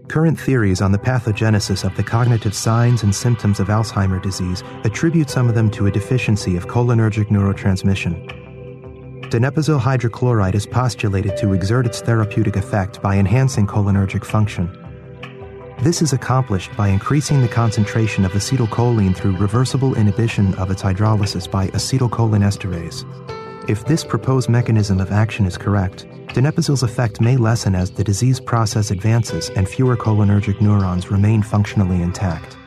Current theories on the pathogenesis of the cognitive signs and symptoms of Alzheimer's disease attribute some of them to a deficiency of cholinergic neurotransmission. Donepezil hydrochloride is postulated to exert its therapeutic effect by enhancing cholinergic function. This is accomplished by increasing the concentration of acetylcholine through reversible inhibition of its hydrolysis by acetylcholinesterase. If this proposed mechanism of action is correct, donepezil's effect may lessen as the disease process advances and fewer cholinergic neurons remain functionally intact.